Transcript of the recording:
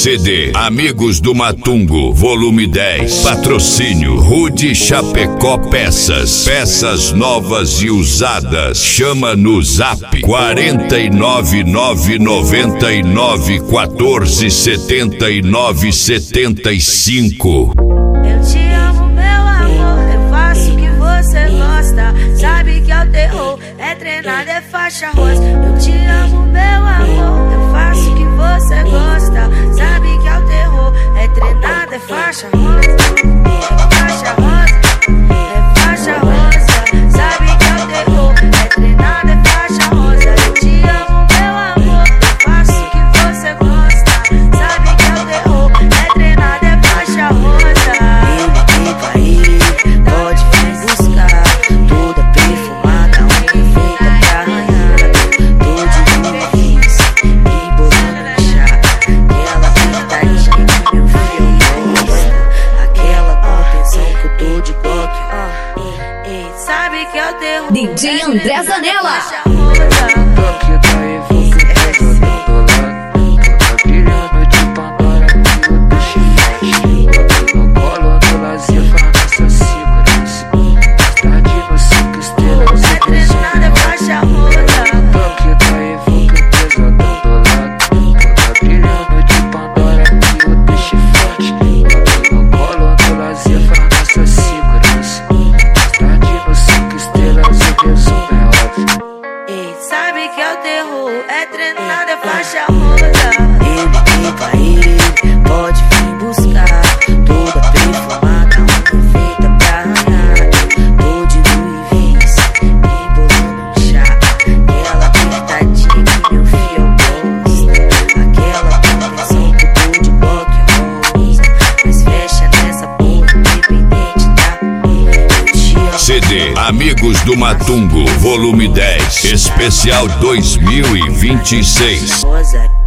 CD Amigos do Matungo, volume 10. Patrocínio Rude Chapecó Peças. Peças novas e usadas. Chama no Zap 49999147975. Eu te amo, meu amor, eu faço o que você gosta. Sabe que é o terror, é treinado, é faixa rosa. Eu te amo, meu amor, eu faço o que você gosta. Sabe que é o terror, é treinado, é faixa rosa. É faixa rosa, é faixa rosa. Sabe que é o terror, é treinado, é faixa rosa. Eu te amo, meu amor, eu faço o que você gosta. Sabe que é o terror, é treinado, é faixa rosa. Ele pode vir buscar, toda perfumada, unha feita pra arranhar. Tô de nuvens e bolando no chá. Aquela pintadinha que meu filho gosta. Aquela proteção que eu tô de coque. Sabe que é o terror, DJ André Zanella. Sabe que é o terror, é treinado, é faixa rosa. Ele pode vir buscar, toda perfumada, unha feita pra arranhar. Tô de Louis e bolando no chá. Aquela apertadinha que meu filho gosta. Aquela proteção que eu tô de bloco rosa. Mas fecha nessa porra, independente, tá? CD Amigos do Matungo, volume 10. Especial 2026. Rosa.